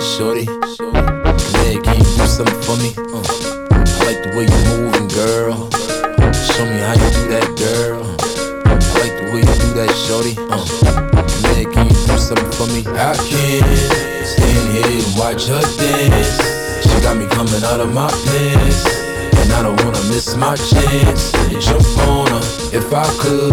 Shorty, man, can you do something for me? I like the way you moving, girl. Show me how you do that, girl. I like the way you do that, shorty. Man, can you do something for me? I can't stand here and watch her dance. She got me coming out of my pants, and I don't wanna miss my chance to jump on her. If I could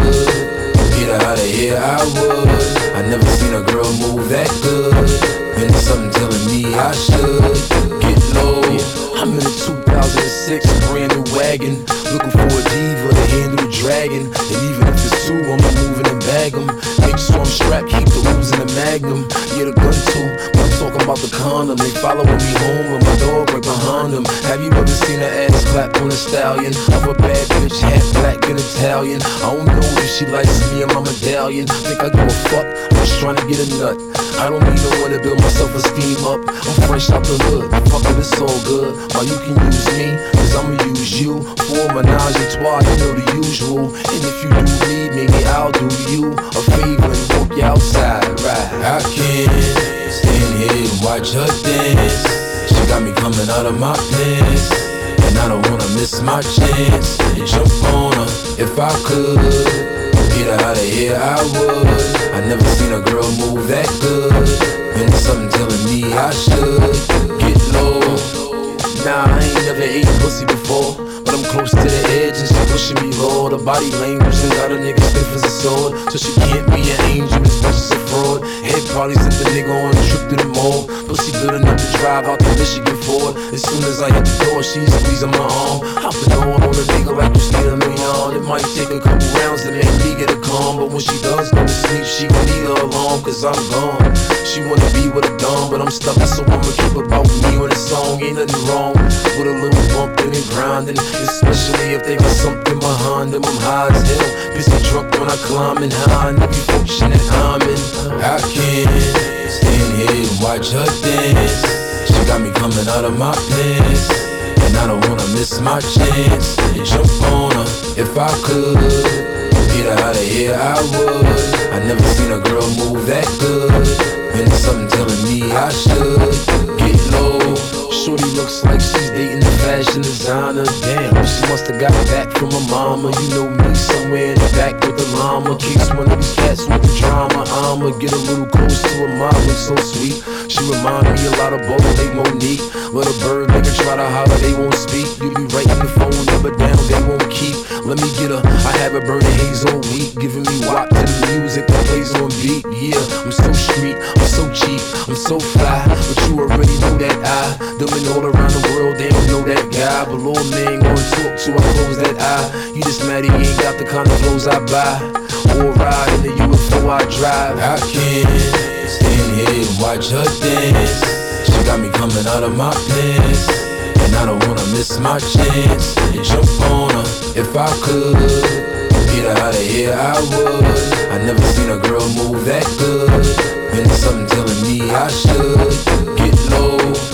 get her out of here, I would. I never seen a girl move that good. And it's something telling me I should get low. I'm in a 2006 brand new wagon, looking for a diva to handle the dragon. And even if it's two, I'ma move in and bag 'em. Make sure I'm strapped, keep the ooze in the magnum. Yeah, the gun too, but I'm talking about the condom. They following me home with my dog right behind them. Have you ever seen her ass clap on a stallion? Of a bad bitch, half black and Italian. I don't know if she likes me and my medallion. Think I give a fuck, I'm just trying to get a nut. I don't need no one to build my self-esteem up. I'm fresh out the hood, fuck it, it's all good. While you can use me, cause I'ma use you. For a menage a trois, you know the usual. And if you do me, maybe I'll do you a favor and walk you outside, right? I can't stand here and watch her dance. She got me coming out of my pants, and I don't wanna miss my chance to jump on her. If I could get her out of here, I would. I never seen a girl move that good. And it's something telling me I should get low. Nah, I ain't never ate pussy before, but I'm close to the edge and she pushing me low. The body language and got a nigga stiff as a sword, so she can't be an angel as much as a fraud. Head probably sent the nigga on a trip to the mall. Pussy good enough to drive out to Michigan Ford. As soon as I hit the door, she's squeezing my arm. Hopping on a nigga like you scared me on. It might take a couple rounds to make me get a calm, but when she does go to sleep, she gon' need her alarm, cause I'm gone. She wanna be with a dumb, but I'm stuck, so I'ma keep about me on the song. Ain't nothing wrong with a little bumping and grinding, especially if they got something behind them. I'm high as hell, busy drunk when I climb and high, and every function that I'm in. I can't stand here and watch her dance. She got me coming out of my pants, and I don't wanna miss my chance to jump on her. If I could get her out of here, I would. I never seen a girl move that good, and it's something telling me I should get low. Shorty looks like she's dating the fashion designer. Damn, she musta got back from her mama. You know me, somewhere in the back with the llama. Case one of these cats with the drama, I'ma get a little close to her mom, looks so sweet. She remind me a lot of both, they Monique. Let a bird make her try to holler, they won't speak. You be writing the phone number down, they won't keep. Let me get her, I have her burning haze all week, giving me wop to the music that plays on beat. Yeah, I'm so street, I'm so cheap, I'm so fly, but you already know that I dumbing all around the world, they don't know that guy. But Lord, man, gonna talk to, I close that eye. You just mad he ain't got the kind of clothes I buy, or ride in the UFO I drive. I can't stand here and watch her dance. She got me coming out of my pants, and I don't wanna miss my chance to jump on her. If I could get her out of here, I would. I never seen a girl move that good, and it's something telling me I should get low.